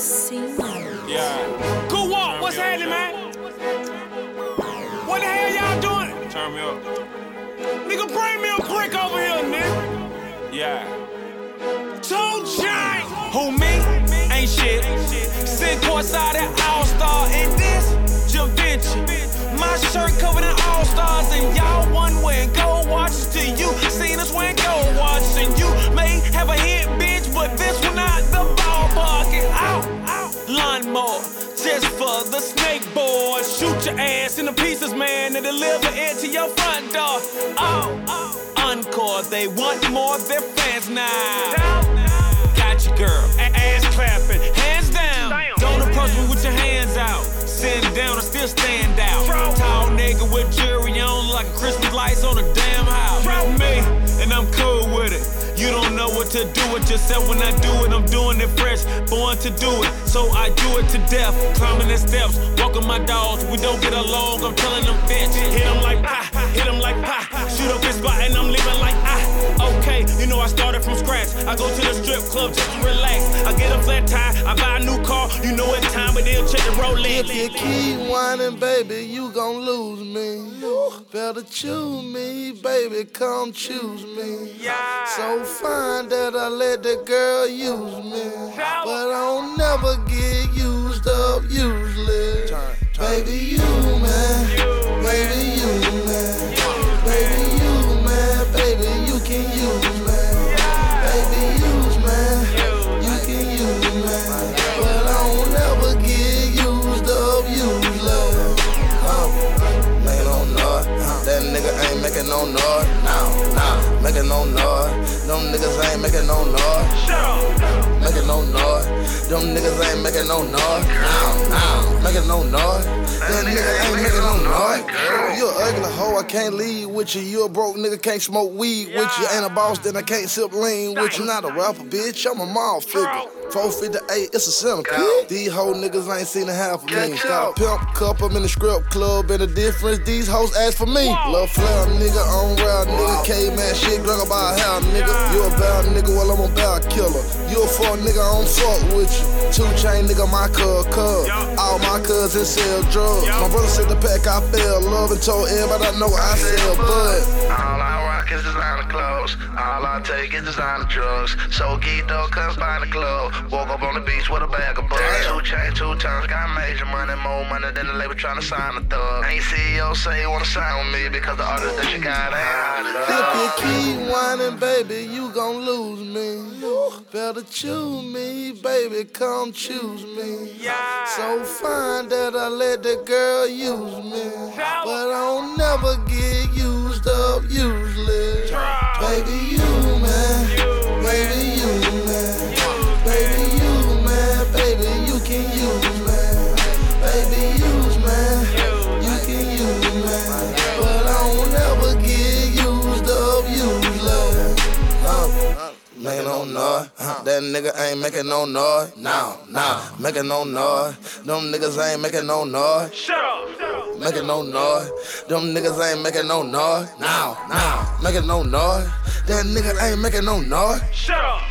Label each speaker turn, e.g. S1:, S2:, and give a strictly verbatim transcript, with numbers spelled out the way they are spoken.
S1: Yeah. Cool walk, what's happening, man? What the hell y'all doing? Turn me up. Nigga, bring me a brick over here, nigga. Yeah. Two Giant. Who me? Ain't shit. Sit courtside at All-Star and this Da Vinci. My shirt covered in All-Stars and y'all one wearing gold watches to you. Seen us wearing gold watches and you may have a hit, bitch, but this one not the ballpark. Get out, out. Lawnmower, just for the snake board. Shoot your ass into pieces, man, and deliver it to your front door. Oh, oh. Encore, they want more of their fans now. Got your girl, ass clapping, hands down. Don't approach me with your hands out. Sitting down and still stand out. Tall nigga with jewelry on like a Christmas lights on a damn house. Me, and I'm cool with it. You don't know what to do with yourself. When I do it, I'm doing it fresh. Born to do it, so I do it to death. Climbing the steps, walking my dogs. We don't get along, I'm telling them bitch. Hit them like pie, hit them like pie. Shoot up his spot and I'm leaving like ah. Okay, you know I started from scratch. I go to the strip club just to relax. I get a flat tire, I buy a new car. You know it's time, but they'll check the Rolex.
S2: If you keep whining, baby, you gon' lose me. Better choose me, baby, come choose me.
S1: Yeah.
S2: So fine that I let the girl use me, but I don't never get used up usually. Baby, you man, baby, you man, baby, you man, baby, you can use man, baby, use man, you can use man, but I don't never get used up usually. Oh, making no noise, that nigga ain't making no noise, no, no, making no noise. Them niggas ain't making no noise. Making no noise. Them niggas ain't making no noise. Now, now, making no noise. Them niggas ain't making no noise. You an ugly hoe, I can't lead with you. You a broke nigga, can't smoke weed with you. Ain't a boss, then I can't sip lean with you. Not a rapper, bitch, I'm a mall figure. four fifty-eight, it's a centipede. These hoe niggas ain't seen a half of me. Got a pimp cup, I'm in the strip club, and the difference, these hoes ask for me. Lil' flair, nigga, on rap, nigga, caveman shit, drunk about half, nigga. You a bad nigga, well, I'm a bad killer. You a fuck nigga, I don't fuck with you. Two chain nigga, my cuz, cuz. All my cousins sell drugs. My brother said the pack, I fell love and told everybody I know I sell bud.
S3: All I rock is designer clothes. All I take is designer drugs. So geeked up, cause buy the club. Woke up on the beach with a bag of bugs. Two chain, two times, got major money, more money than the label trying to sign a thug. Ain't C E O say you wanna sign with me because the artist that you got ain't hot enough.
S2: If you keep whining, baby, you gon' lose me. Better choose me, baby, come choose me.
S1: Yeah.
S2: So fine that I let the girl use me, but I don't never get used up usually. Baby, you man, baby, you man, baby, you man, baby, you can use man, baby, use man, you can use man, but I don't never get used up usually. Uh, Making no noise, that nigga ain't making no noise. No, no, making no noise. Them niggas ain't making no noise.
S1: Shut up.
S2: Making no noise. Them niggas ain't making no noise. No, no, making no noise. That nigga ain't making no noise.
S1: Shut up.